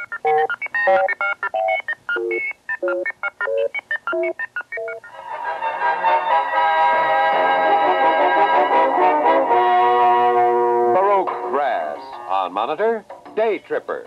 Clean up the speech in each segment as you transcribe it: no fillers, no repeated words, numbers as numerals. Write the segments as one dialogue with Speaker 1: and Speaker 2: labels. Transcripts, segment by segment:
Speaker 1: Baroque Brass on Monitor, Day Tripper.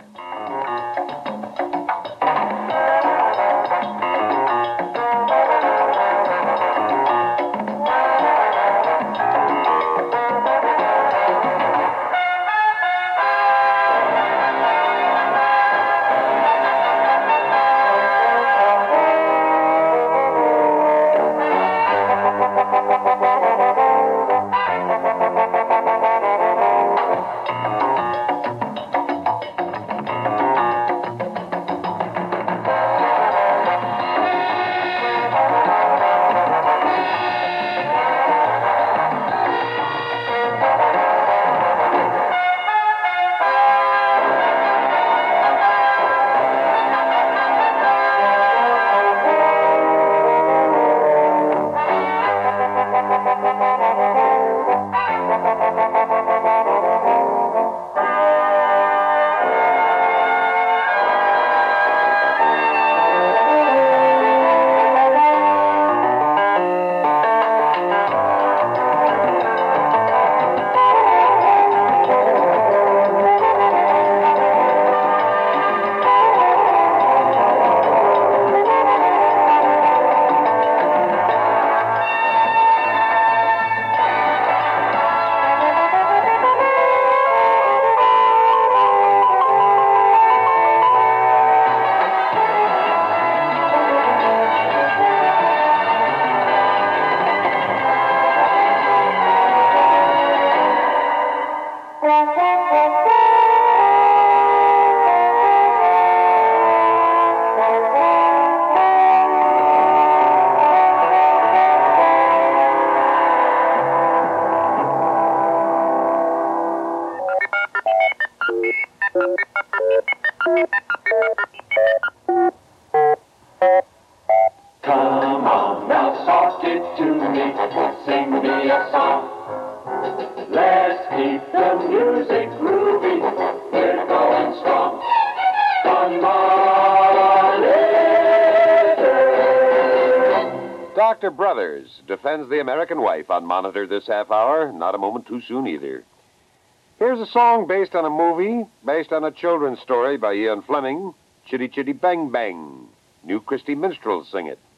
Speaker 2: Come on, now talk it to me, sing me a song. Let's keep the music groovy, we're going strong. On Monitor.
Speaker 1: Dr. Brothers defends the American wife on Monitor this half hour. Not a moment too soon either. Here's a song based on a movie, based on a children's story by Ian Fleming, Chitty Chitty Bang Bang. New Christy Minstrels sing it.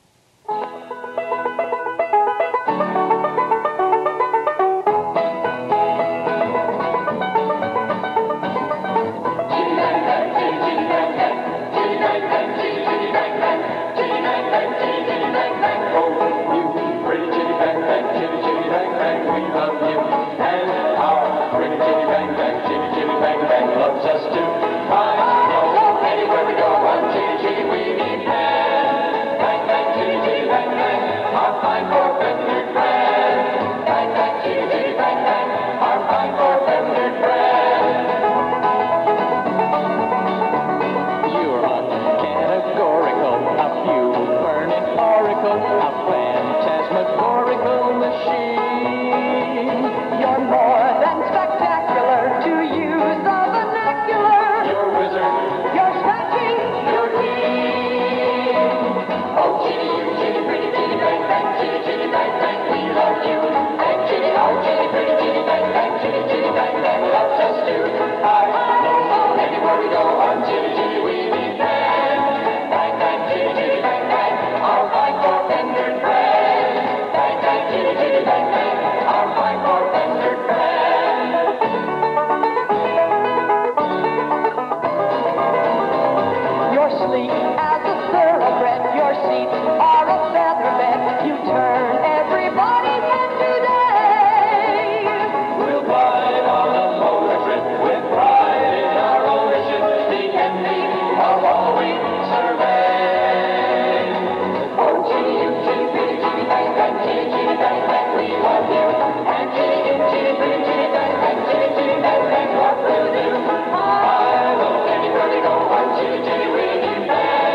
Speaker 2: Anywhere we go, one chitty chitty, we need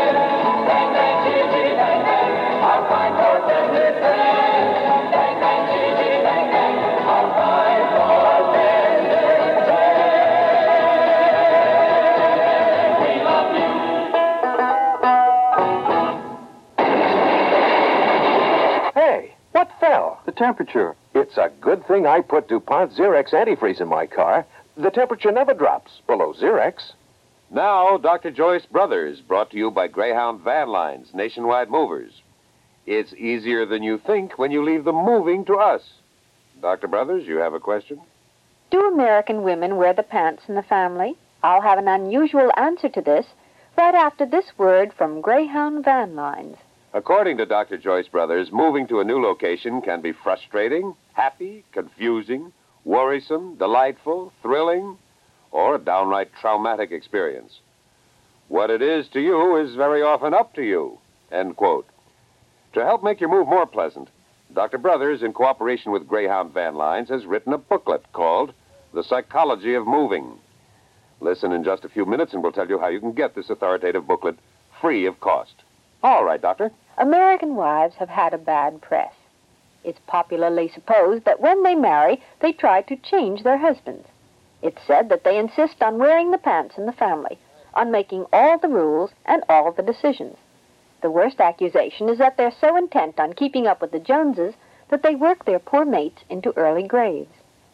Speaker 3: temperature.
Speaker 4: It's a good thing I put DuPont Xerox antifreeze in my car. The temperature never drops below Xerox.
Speaker 1: Now, Dr. Joyce Brothers, brought to you by Greyhound Van Lines, nationwide movers. It's easier than you think when you leave the moving to us. Dr. Brothers, you have a question?
Speaker 5: Do American women wear the pants in the family? I'll have an unusual answer to this right after this word from Greyhound Van Lines.
Speaker 1: According to Dr. Joyce Brothers, moving to a new location can be frustrating, happy, confusing, worrisome, delightful, thrilling, or a downright traumatic experience. What it is to you is very often up to you, end quote. To help make your move more pleasant, Dr. Brothers, in cooperation with Greyhound Van Lines, has written a booklet called The Psychology of Moving. Listen in just a few minutes and we'll tell you how you can get this authoritative booklet free of cost. All right, Doctor.
Speaker 5: American wives have had a bad press. It's popularly supposed that when they marry, they try to change their husbands. It's said that they insist on wearing the pants in the family, on making all the rules and all the decisions. The worst accusation is that they're so intent on keeping up with the Joneses that they work their poor mates into early graves.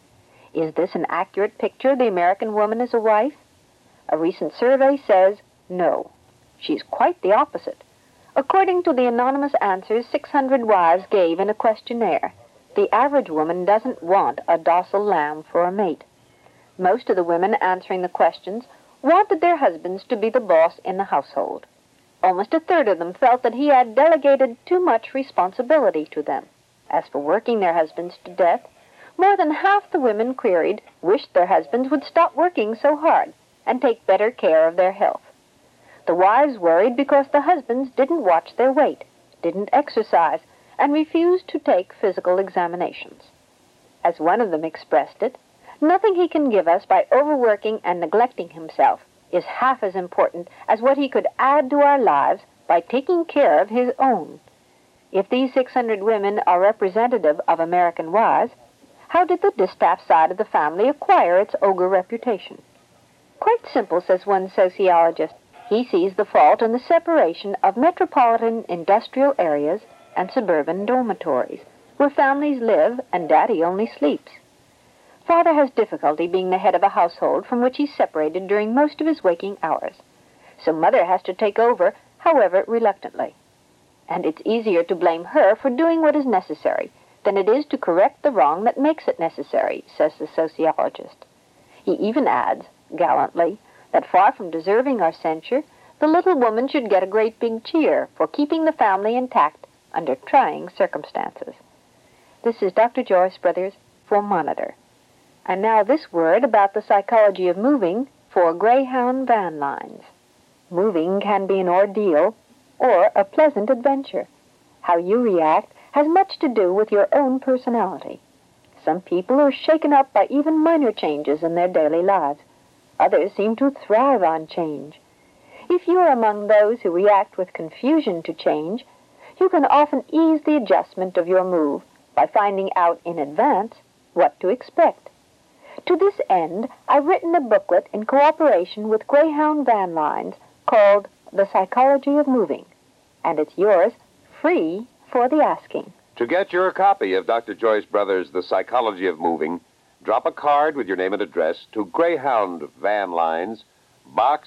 Speaker 5: Is this an accurate picture of the American woman as a wife? A recent survey says no. She's quite the opposite. According to the anonymous answers 600 wives gave in a questionnaire, the average woman doesn't want a docile lamb for a mate. Most of the women answering the questions wanted their husbands to be the boss in the household. Almost a third of them felt that he had delegated too much responsibility to them. As for working their husbands to death, more than half the women queried wished their husbands would stop working so hard and take better care of their health. The wives worried because the husbands didn't watch their weight, didn't exercise, and refused to take physical examinations. As one of them expressed it, nothing he can give us by overworking and neglecting himself is half as important as what he could add to our lives by taking care of his own. If these 600 women are representative of American wives, how did the distaff side of the family acquire its ogre reputation? Quite simple, says one sociologist. He sees the fault in the separation of metropolitan industrial areas and suburban dormitories, where families live and daddy only sleeps. Father has difficulty being the head of a household from which he's separated during most of his waking hours. So mother has to take over, however reluctantly. And it's easier to blame her for doing what is necessary than it is to correct the wrong that makes it necessary, says the sociologist. He even adds, gallantly, that far from deserving our censure, the little woman should get a great big cheer for keeping the family intact under trying circumstances. This is Dr. Joyce Brothers for Monitor. And now this word about the psychology of moving for Greyhound Van Lines. Moving can be an ordeal or a pleasant adventure. How you react has much to do with your own personality. Some people are shaken up by even minor changes in their daily lives. Others seem to thrive on change. If you are among those who react with confusion to change, you can often ease the adjustment of your move by finding out in advance what to expect. To this end, I've written a booklet in cooperation with Greyhound Van Lines called The Psychology of Moving, and it's yours free for the asking.
Speaker 1: To get your copy of Dr. Joyce Brothers' The Psychology of Moving, drop a card with your name and address to Greyhound Van Lines, Box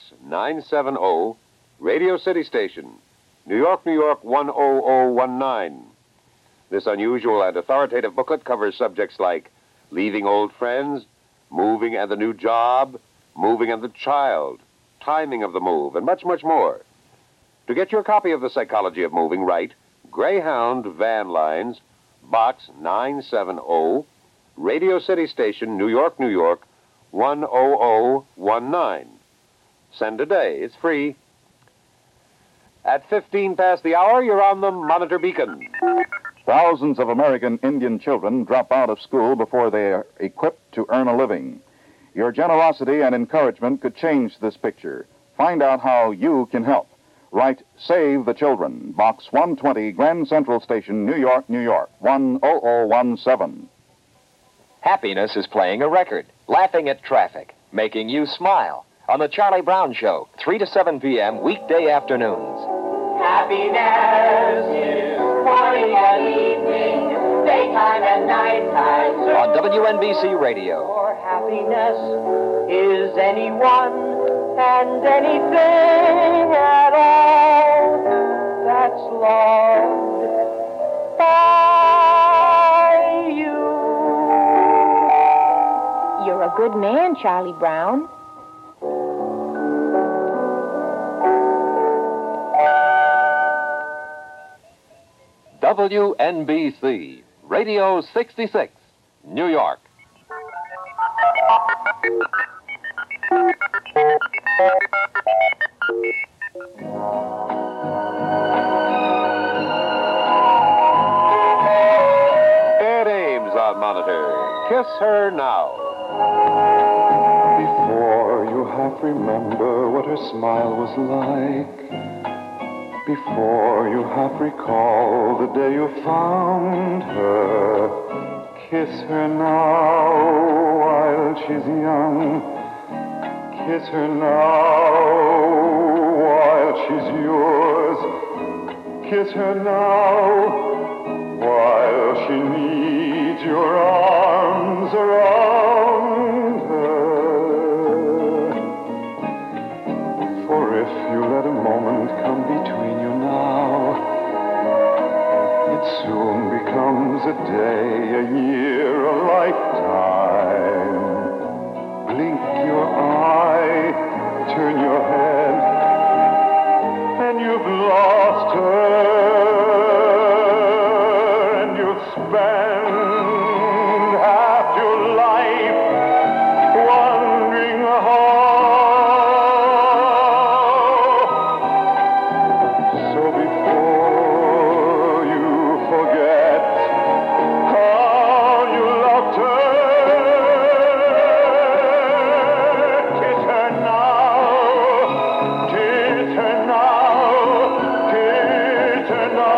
Speaker 1: 970, Radio City Station, New York, New York 10019. This unusual and authoritative booklet covers subjects like leaving old friends, moving and the new job, moving and the child, timing of the move, and much, much more. To get your copy of The Psychology of Moving, write Greyhound Van Lines, Box 970, Radio City Station, New York, New York 10019. Send today. It's free. At 15 past the hour, you're on the Monitor Beacon.
Speaker 3: Thousands of American Indian children drop out of school before they are equipped to earn a living. Your generosity and encouragement could change this picture. Find out how you can help. Write Save the Children, Box 120, Grand Central Station, New York, New York 10017.
Speaker 6: Happiness is playing a record, laughing at traffic, making you smile. On The Charlie Brown Show, 3 to 7 p.m. weekday afternoons.
Speaker 2: Happiness is morning and evening. They daytime and nighttime.
Speaker 6: On WNBC Radio.
Speaker 2: For happiness is anyone and anything at all that's loved by you.
Speaker 7: You're a good man, Charlie Brown.
Speaker 8: WNBC, Radio 66, New York.
Speaker 1: Ed Ames on Monitor. Kiss Her Now.
Speaker 9: Before you half remember what her smile was like, before you half recall the day you found her, kiss her now while she's young. Kiss her now while she's yours. Kiss her now while she needs your arms around her. For if you let a moment come between you now, it soon becomes a day, a year, a lifetime. Blink your eye, turn your head, and you've lost her. Spend half your life wondering how. So before you forget how you loved her, kiss her now, kiss her now, kiss her now.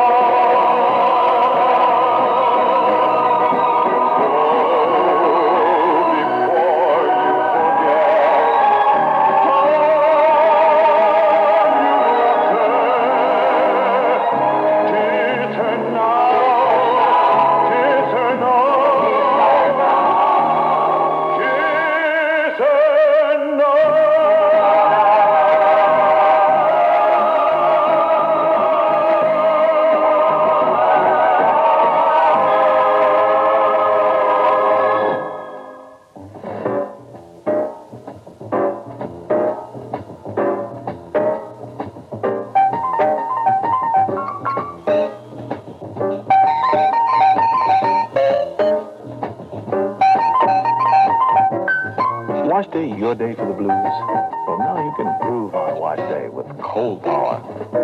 Speaker 4: Wash day your day for the blues? Well, now you can improve on wash day with Cold Power.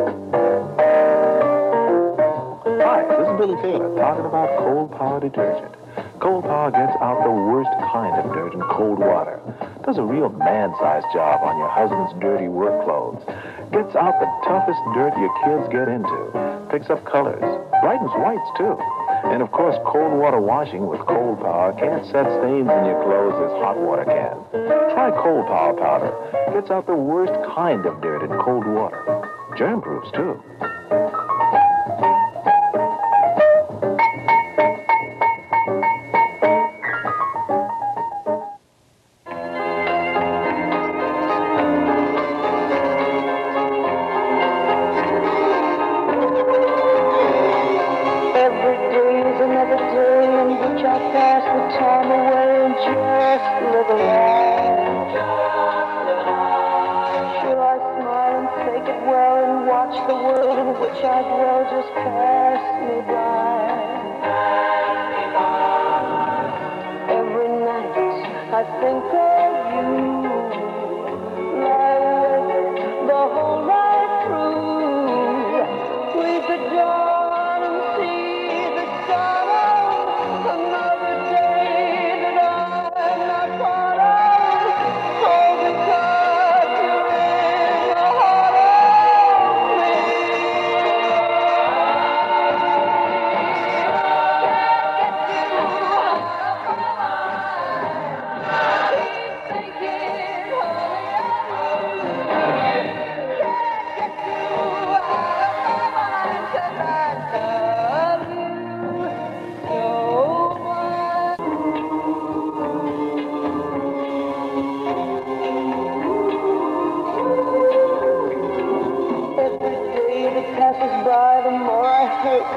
Speaker 4: Hi, this is Billy Taylor talking about Cold Power detergent. Cold Power gets out the worst kind of dirt in cold water. Does a real man-sized job on your husband's dirty work clothes. Gets out the toughest dirt your kids get into. Picks up colors. Brightens whites, too. And, of course, cold water washing with Cold Power can't set stains in your clothes as hot water can. Try Cold Power powder. Gets out the worst kind of dirt in cold water. Germ-proofs, too.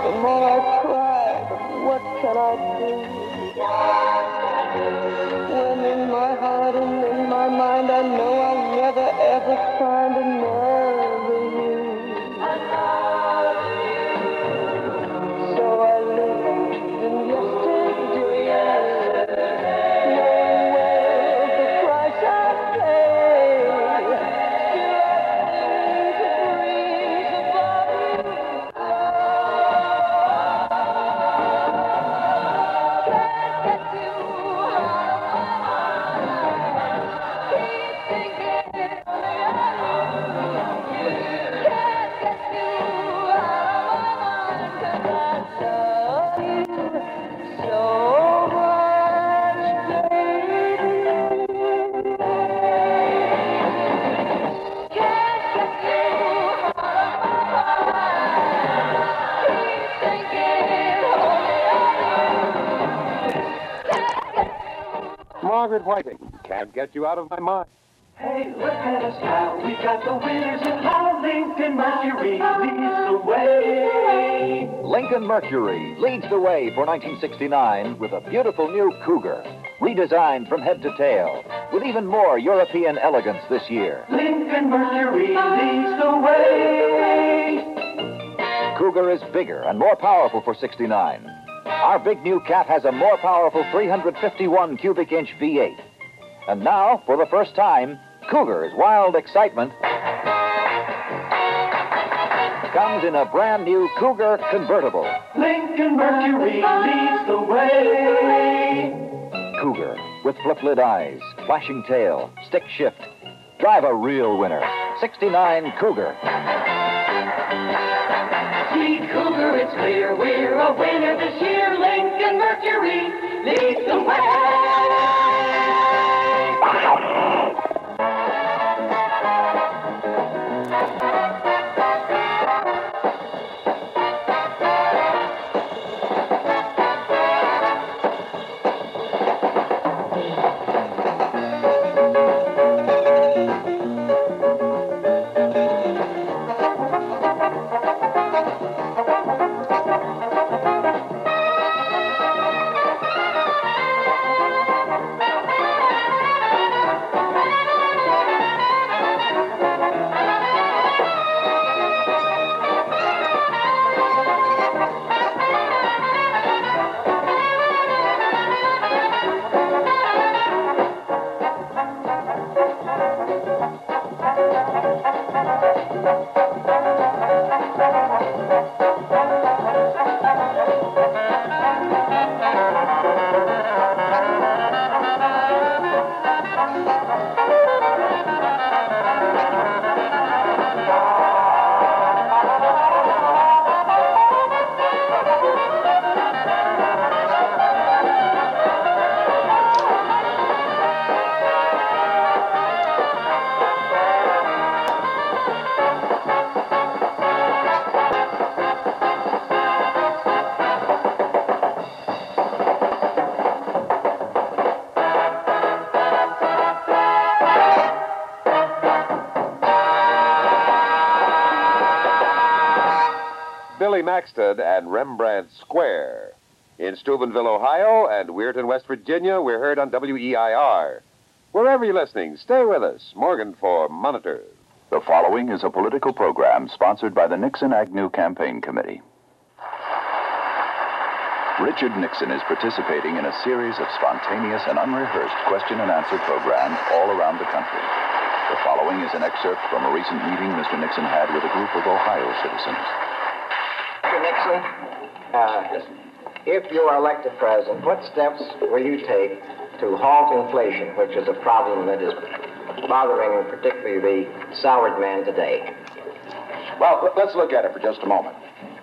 Speaker 2: The more I cry, what can I do? When in my heart and in my mind I know I'll never ever find another you. So I live in yesterday, knowing well the price I pay. Still I sing to breeze above you.
Speaker 1: Margaret Whiting, can't get you out of my mind.
Speaker 2: Hey, look at us now. We got the winners of how Lincoln Mercury leads the way.
Speaker 6: Lincoln Mercury leads the way for 1969 with a beautiful new Cougar, redesigned from head to tail, with even more European elegance this year.
Speaker 2: Lincoln Mercury leads the way.
Speaker 6: Cougar is bigger and more powerful for 69. Our big new cat has a more powerful 351 cubic inch V8. And now, for the first time, Cougar's wild excitement comes in a brand new Cougar convertible.
Speaker 2: Lincoln Mercury leads the way.
Speaker 6: Cougar, with flip-lid eyes, flashing tail, stick shift. Drive a real winner. 69 Cougar.
Speaker 2: See Cougar, it's clear we're a winner this year. Lincoln Mercury leads the way.
Speaker 1: Billy Maxted and Rembrandt Square. In Steubenville, Ohio, and Weirton, West Virginia, we're heard on WEIR. Wherever you're listening, stay with us. Morgan for Monitor.
Speaker 10: The following is a political program sponsored by the Nixon-Agnew Campaign Committee. Richard Nixon is participating in a series of spontaneous and unrehearsed question and answer programs all around the country. The following is an excerpt from a recent meeting Mr. Nixon had with a group of Ohio citizens.
Speaker 11: Mr. Nixon, if you are elected president, what steps will you take to halt inflation, which is a problem that is bothering particularly the salaried man today?
Speaker 10: Well, let's look at it for just a moment.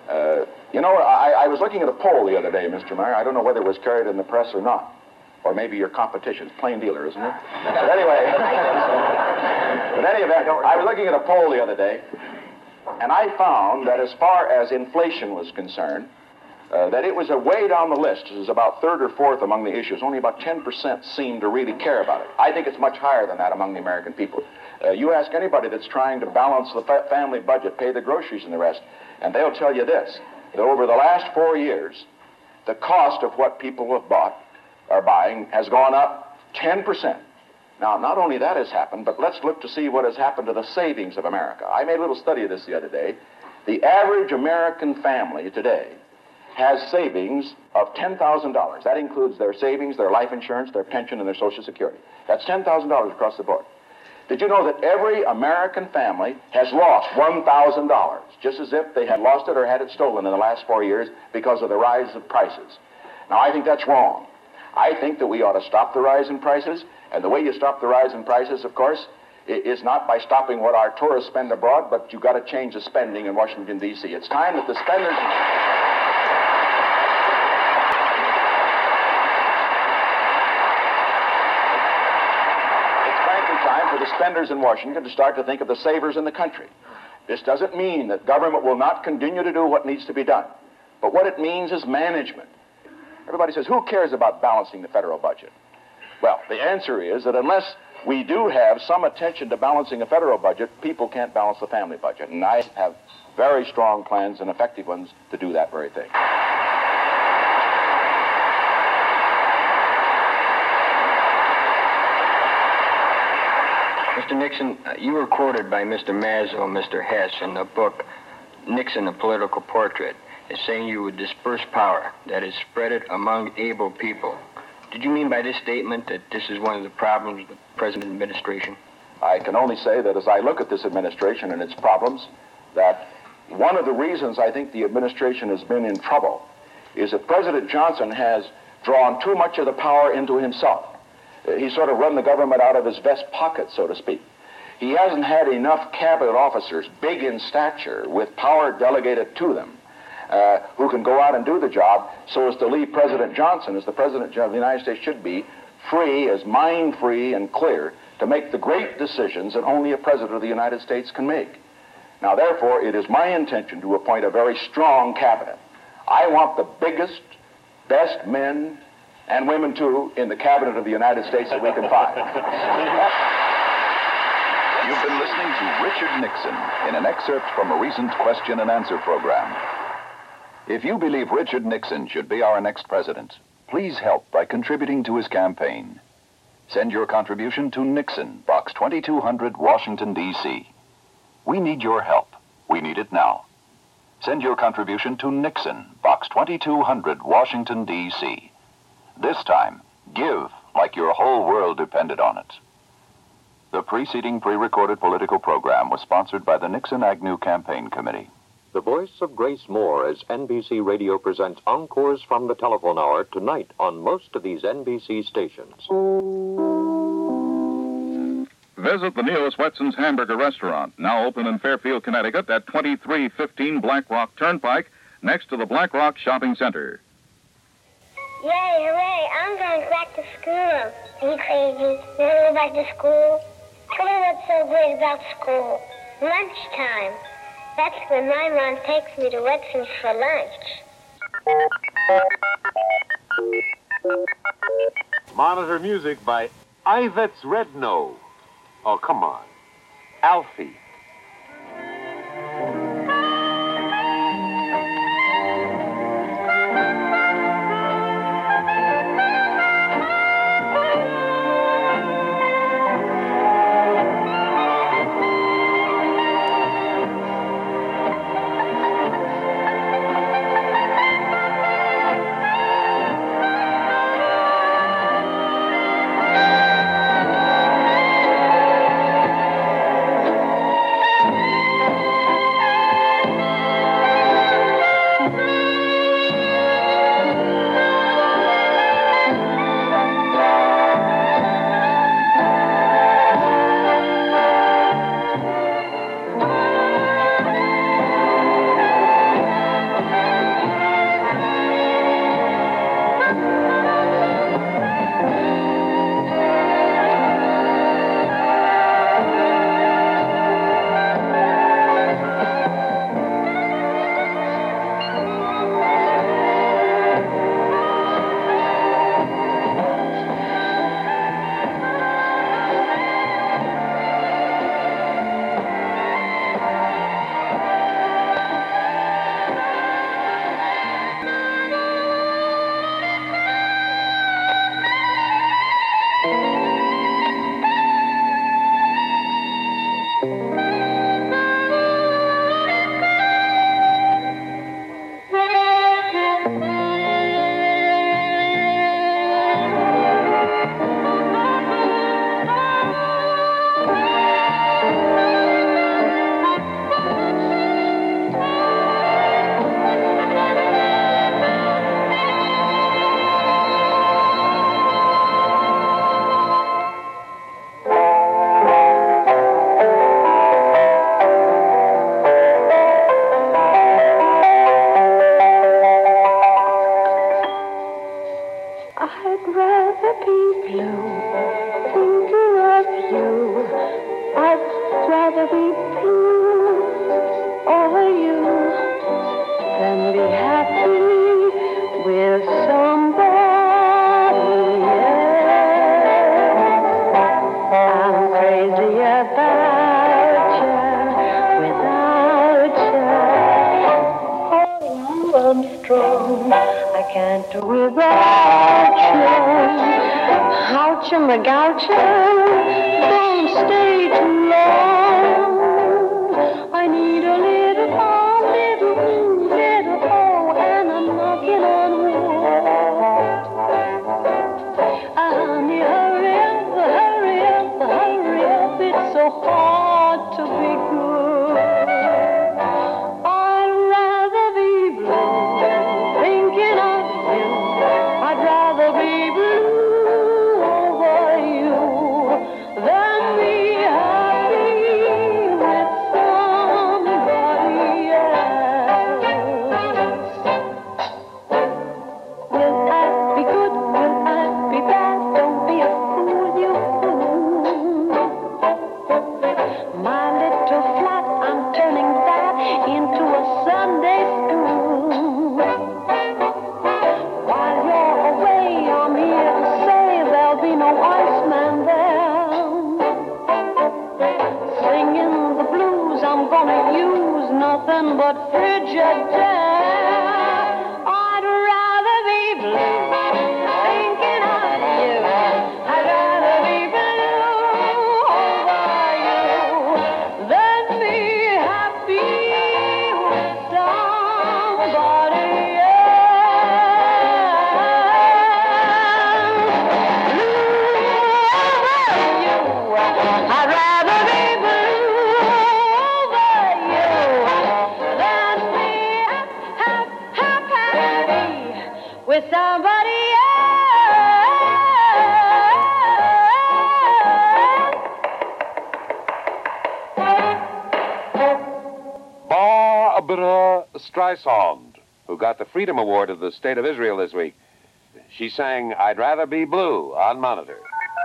Speaker 10: I was looking at a poll the other day, Mr. Mayor. I don't know whether it was carried in the press or not. Or maybe your competition's plain dealer, isn't it? But anyway, in any event, I was looking at a poll the other day, and I found that as far as inflation was concerned, that it was a way down the list. It was about third or fourth among the issues. Only about 10% seem to really care about it. I think it's much higher than that among the American people. You ask anybody that's trying to balance the family budget, pay the groceries and the rest, and they'll tell you this, that over the last 4 years, the cost of what people have bought or buying has gone up 10%. Now, not only that has happened, but let's look to see what has happened to the savings of America. I made a little study of this the other day. The average American family today has savings of $10,000. That includes their savings, their life insurance, their pension, and their Social Security. That's $10,000 across the board. Did you know that every American family has lost $1,000, just as if they had lost it or had it stolen in the last 4 years because of the rise of prices? Now, I think that's wrong. I think that we ought to stop the rise in prices, and the way you stop the rise in prices, of course, is not by stopping what our tourists spend abroad, but you've got to change the spending in Washington, D.C. It's time that the spenders... the spenders in Washington to start to think of the savers in the country. This doesn't mean that government will not continue to do what needs to be done. But what it means is management. Everybody says, who cares about balancing the federal budget? Well, the answer is that unless we do have some attention to balancing a federal budget, people can't balance the family budget. And I have very strong plans and effective ones to do that very thing.
Speaker 12: Mr. Nixon, you were quoted by Mr. Maslow, Mr. Hess, in the book Nixon, A Political Portrait, as saying you would disperse power, that is, spread it among able people. Did you mean by this statement that this is one of the problems of the present administration?
Speaker 10: I can only say that as I look at this administration and its problems, that one of the reasons I think the administration has been in trouble is that President Johnson has drawn too much of the power into himself. He's sort of run the government out of his vest pocket, so to speak. He hasn't had enough cabinet officers, big in stature, with power delegated to them, who can go out and do the job so as to leave President Johnson, as the President of the United States should be, free, as mind-free and clear, to make the great decisions that only a President of the United States can make. Now, therefore, it is my intention to appoint a very strong cabinet. I want the biggest, best men and women, too, in the cabinet of the United States that we can find.
Speaker 3: You've been listening to Richard Nixon in an excerpt from a recent question and answer program. If you believe Richard Nixon should be our next president, please help by contributing to his campaign. Send your contribution to Nixon, Box 2200, Washington, D.C. We need your help. We need it now. Send your contribution to Nixon, Box 2200, Washington, D.C. This time, give like your whole world depended on it. The preceding pre-recorded political program was sponsored by the Nixon-Agnew Campaign Committee.
Speaker 13: The voice of Grace Moore as NBC Radio presents Encores from the Telephone Hour tonight on most of these NBC stations.
Speaker 3: Visit the Neil Swetson's Hamburger Restaurant, now open in Fairfield, Connecticut at 2315 Black Rock Turnpike, next to the Black Rock Shopping Center.
Speaker 14: Yay, hooray, I'm going back to school. Are you crazy? You want to go back to school? Tell me what's so great about school. Lunchtime. That's when my mom takes me to Wetson's for lunch.
Speaker 1: Monitor music by Ivetz Redno. Oh, come on. Alfie.
Speaker 15: can't do without you. Oucha, McGoucha, don't stay too long. I need a little oh, and I'm knocking on wood. Honey, hurry up, it's so hard to be good. I'd rather be blue, thinking of you. I'd rather be blue over you than be happy with somebody else. Will I be good? Will I be bad? Don't be a fool, you fool. My little flat, I'm turning that into a Sunday school. While you're away, I'm here to say there'll be no Iceman there. Singing the blues, I'm gonna use nothing but Frigidaire. I'd rather be blue, thinking of you. I'd rather be blue over you than be happy with somebody else. I'd rather be blue over you than be happy with somebody else.
Speaker 1: Barbara Streisand, who got the Freedom Award of the State of Israel this week. She sang I'd Rather Be Blue on Monitor.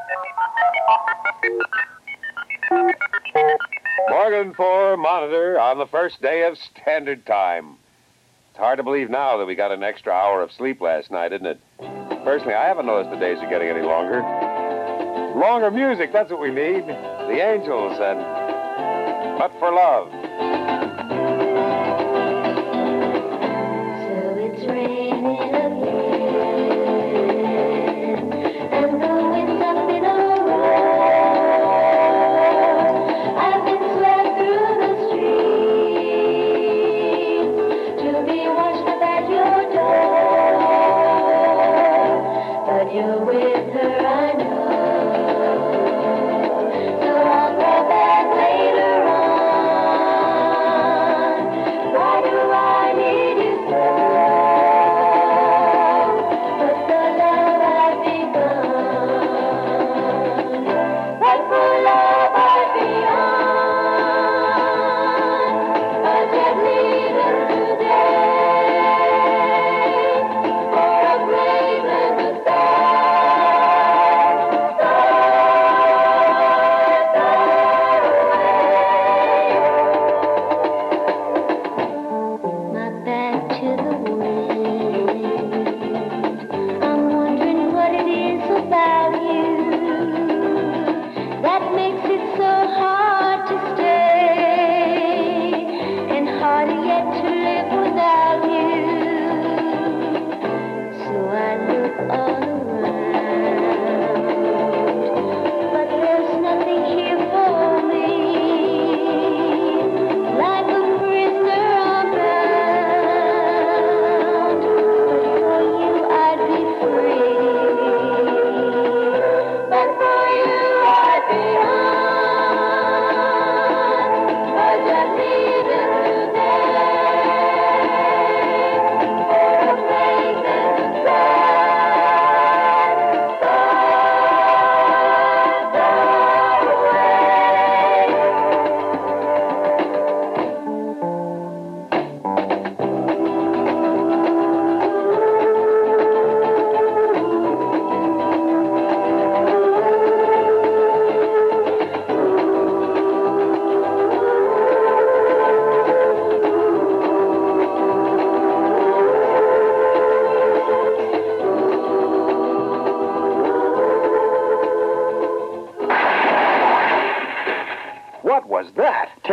Speaker 1: Morgan for Monitor on the first day of Standard Time. It's hard to believe now that we got an extra hour of sleep last night, isn't it? Personally, I haven't noticed the days are getting any longer. Longer music, that's what we need. The Angels and But for Love.
Speaker 15: So it's raining again, and the wind's up in a roar. I've been swept through the streets to be washed up at your door. But you're with her, I know. So I'll go back later on.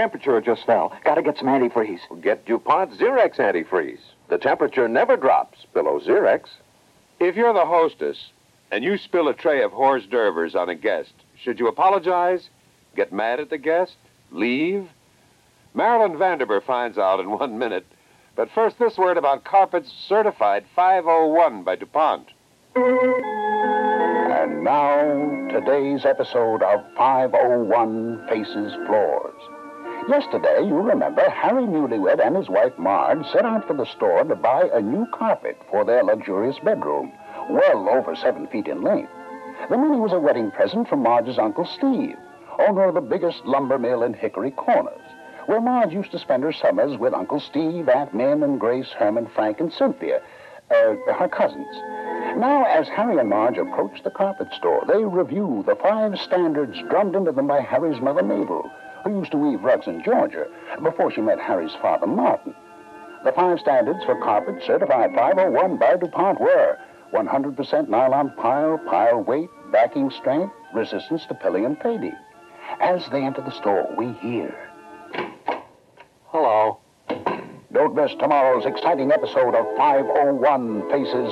Speaker 16: temperature just fell. Gotta get some antifreeze.
Speaker 8: Get DuPont Xerex antifreeze. The temperature never drops below Xerex.
Speaker 1: If you're the hostess and you spill a tray of hors d'oeuvres on a guest, should you apologize? Get mad at the guest? Leave? Marilyn Vanderber finds out in 1 minute. But first, this word about carpets certified 501 by DuPont.
Speaker 17: And now, today's episode of 501 Faces Floors. Yesterday, you remember, Harry Newlywed and his wife Marge set out for the store to buy a new carpet for their luxurious bedroom, well over 7 feet in length. The money was a wedding present from Marge's Uncle Steve, owner of the biggest lumber mill in Hickory Corners, where Marge used to spend her summers with Uncle Steve, Aunt Min, and Grace, Herman, Frank, and Cynthia, her cousins. Now, as Harry and Marge approach the carpet store, they review the 5 standards drummed into them by Harry's mother, Mabel, who used to weave rugs in Georgia before she met Harry's father, Martin. The 5 standards for carpet certified 501 by DuPont were 100% nylon pile weight, backing strength, resistance to pilling and fading. As they enter the store, we hear...
Speaker 16: Hello.
Speaker 17: Don't miss tomorrow's exciting episode of 501 Faces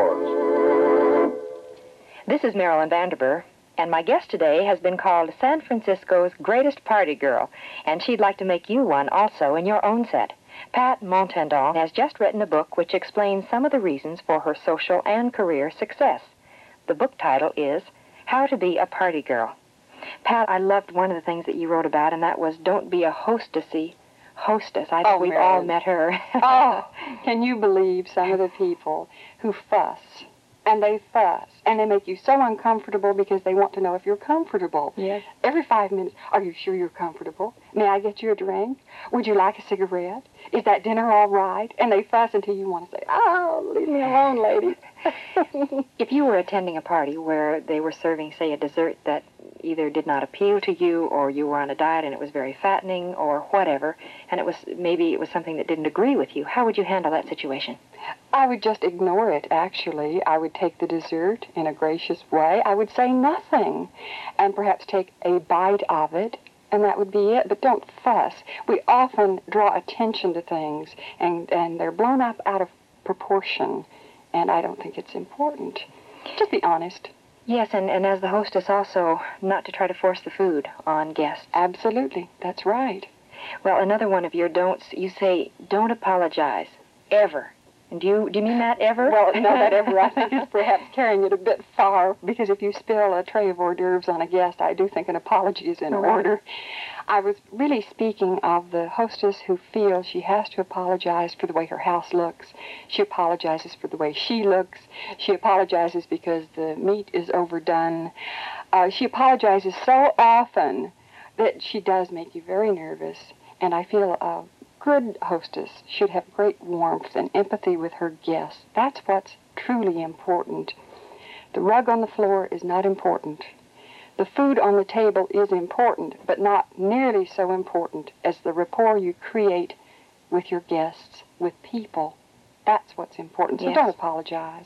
Speaker 17: Floors.
Speaker 7: This is Marilyn Vanderber, and my guest today has been called San Francisco's greatest party girl, and she'd like to make you one also in your own set. Pat Montandon has just written a book which explains some of the reasons for her social and career success. The book title is How to Be a Party Girl. Pat, I loved one of the things that you wrote about, and that was don't be a hostess. I think we've all met her.
Speaker 18: Oh, can you believe some of the people who fuss, and they make you so uncomfortable because they want to know if you're comfortable.
Speaker 7: Yes.
Speaker 18: Every 5 minutes, are you sure you're comfortable? May I get you a drink? Would you like a cigarette? Is that dinner all right? And they fuss until you want to say, oh, leave me alone, lady.
Speaker 7: If you were attending a party where they were serving, say, a dessert that either did not appeal to you, or you were on a diet and it was very fattening or whatever, and maybe it was something that didn't agree with you, how would you handle that situation?
Speaker 18: I would just ignore it, actually. I would take the dessert in a gracious way. I would say nothing and perhaps take a bite of it, and that would be it. But don't fuss. We often draw attention to things, and they're blown up out of proportion, and I don't think it's important. Just be honest.
Speaker 7: Yes, and as the hostess also, not to try to force the food on guests.
Speaker 18: Absolutely. That's right.
Speaker 7: Well, another one of your don'ts, you say, don't apologize, ever. And do you mean that ever?
Speaker 18: Well, no, that ever I think is perhaps carrying it a bit far, because if you spill a tray of hors d'oeuvres on a guest, I do think an apology is in order. I was really speaking of the hostess who feels she has to apologize for the way her house looks. She apologizes for the way she looks. She apologizes because the meat is overdone. She apologizes so often that she does make you very nervous, and I feel a good hostess should have great warmth and empathy with her guests. That's what's truly important. The rug on the floor is not important. The food on the table is important, but not nearly so important as the rapport you create with your guests, with people. That's what's important. So don't apologize.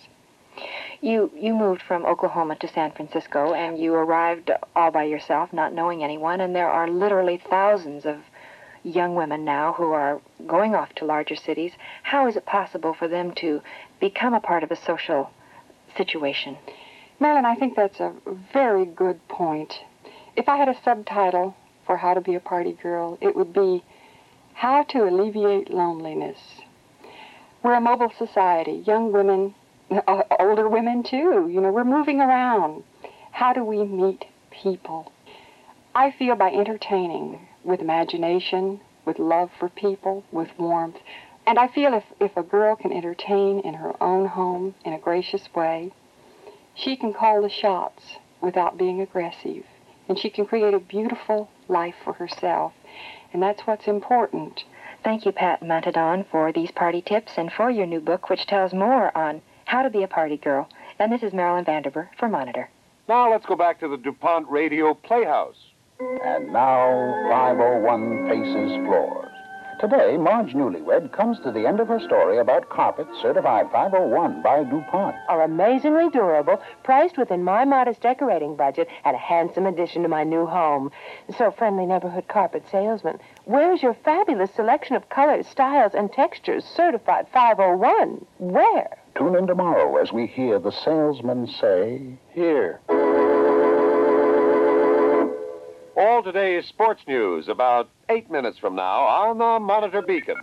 Speaker 7: You moved from Oklahoma to San Francisco, and you arrived all by yourself, not knowing anyone, and there are literally thousands of young women now who are going off to larger cities. How is it possible for them to become a part of a social situation?
Speaker 18: Marilyn, I think that's a very good point. If I had a subtitle for How to Be a Party Girl, it would be How to Alleviate Loneliness. We're a mobile society. Young women, older women too, we're moving around. How do we meet people? I feel by entertaining, with imagination, with love for people, with warmth. And I feel if a girl can entertain in her own home in a gracious way, she can call the shots without being aggressive. And she can create a beautiful life for herself. And that's what's important.
Speaker 7: Thank you, Pat Montandon, for these party tips and for your new book, which tells more on how to be a party girl. And this is Marilyn Vanderber for Monitor.
Speaker 1: Now let's go back to the DuPont Radio Playhouse.
Speaker 17: And now, 501 Faces Floors. Today, Marge Newlywed comes to the end of her story about carpet certified 501 by DuPont.
Speaker 19: Are amazingly durable, priced within my modest decorating budget, and a handsome addition to my new home. So, friendly neighborhood carpet salesman, where's your fabulous selection of colors, styles, and textures certified 501? Where?
Speaker 17: Tune in tomorrow as we hear the salesman say,
Speaker 1: Here. All today's sports news about 8 minutes from now on the Monitor Beacon.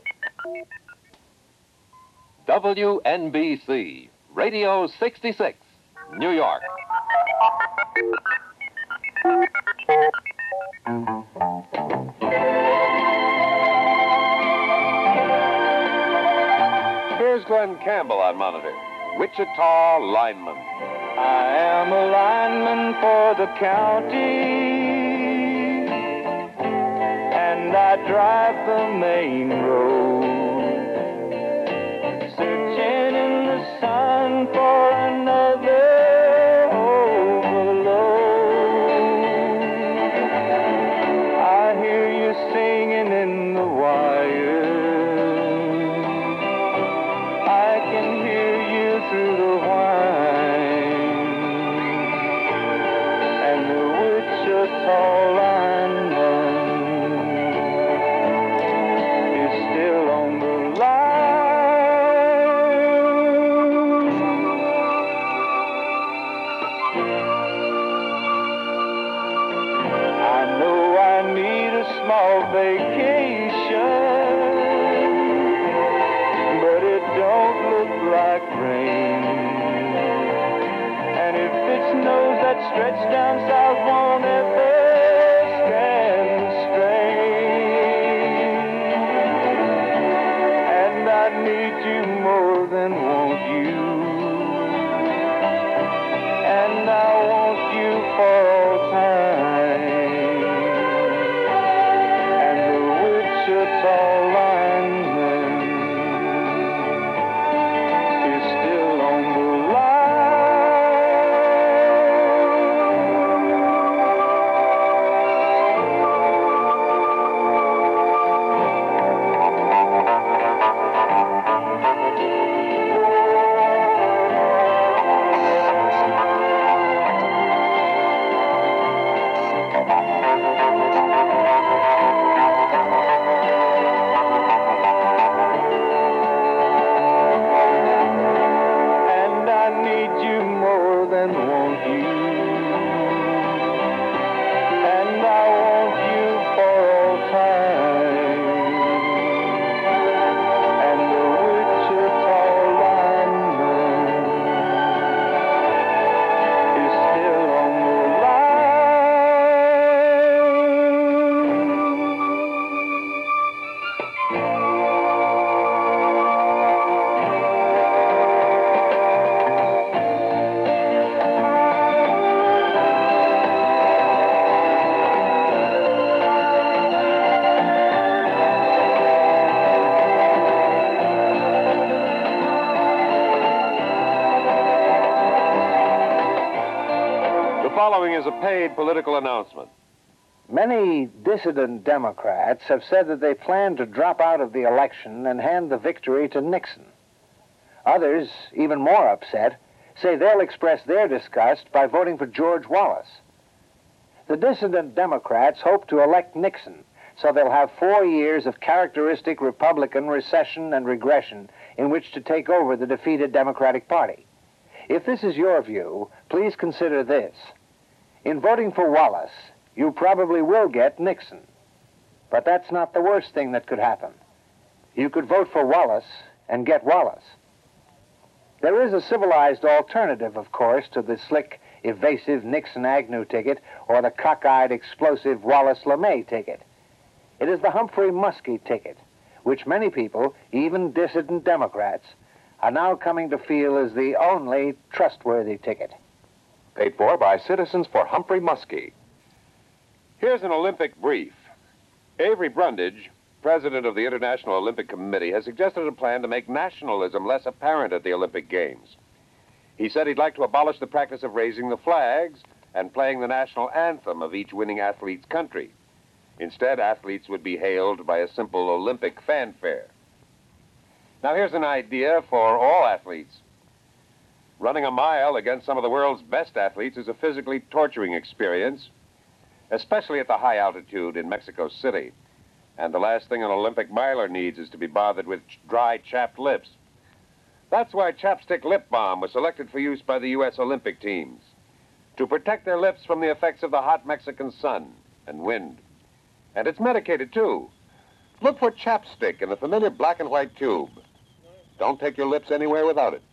Speaker 13: WNBC, Radio 66, New York.
Speaker 1: Here's Glenn Campbell on Monitor. Wichita lineman.
Speaker 20: I am a lineman for the county, and I drive the main road, searching in the sun for another overload. I hear you singing in the wire, I can hear you through the whine, and the Wichita lineman is still on the line. I know I need a small vacation, but it don't look like rain. And if it snows, that stretch down south won't ever stand the strain. And I need you more than want you, and I want you for all time. And the Wichita lineman is still on the and I need you more than want you, and I want you for all time. And the Wichita lineman is still on the
Speaker 1: The following is a paid political announcement.
Speaker 21: Many dissident Democrats have said that they plan to drop out of the election and hand the victory to Nixon. Others, even more upset, say they'll express their disgust by voting for George Wallace. The dissident Democrats hope to elect Nixon, so they'll have 4 years of characteristic Republican recession and regression in which to take over the defeated Democratic Party. If this is your view, please consider this. In voting for Wallace, you probably will get Nixon. But that's not the worst thing that could happen. You could vote for Wallace and get Wallace. There is a civilized alternative, of course, to the slick, evasive Nixon-Agnew ticket or the cockeyed, explosive Wallace-LeMay ticket. It is the Humphrey Muskie ticket, which many people, even dissident Democrats, are now coming to feel is the only trustworthy ticket.
Speaker 8: Paid for by Citizens for Humphrey Muskie.
Speaker 1: Here's an Olympic brief. Avery Brundage, president of the International Olympic Committee, has suggested a plan to make nationalism less apparent at the Olympic Games. He said he'd like to abolish the practice of raising the flags and playing the national anthem of each winning athlete's country. Instead, athletes would be hailed by a simple Olympic fanfare. Now, here's an idea for all athletes. Running a mile against some of the world's best athletes is a physically torturing experience, especially at the high altitude in Mexico City. And the last thing an Olympic miler needs is to be bothered with dry, chapped lips. That's why Chapstick Lip Balm was selected for use by the U.S. Olympic teams, to protect their lips from the effects of the hot Mexican sun and wind. And it's medicated, too. Look for Chapstick in the familiar black and white tube. Don't take your lips anywhere without it.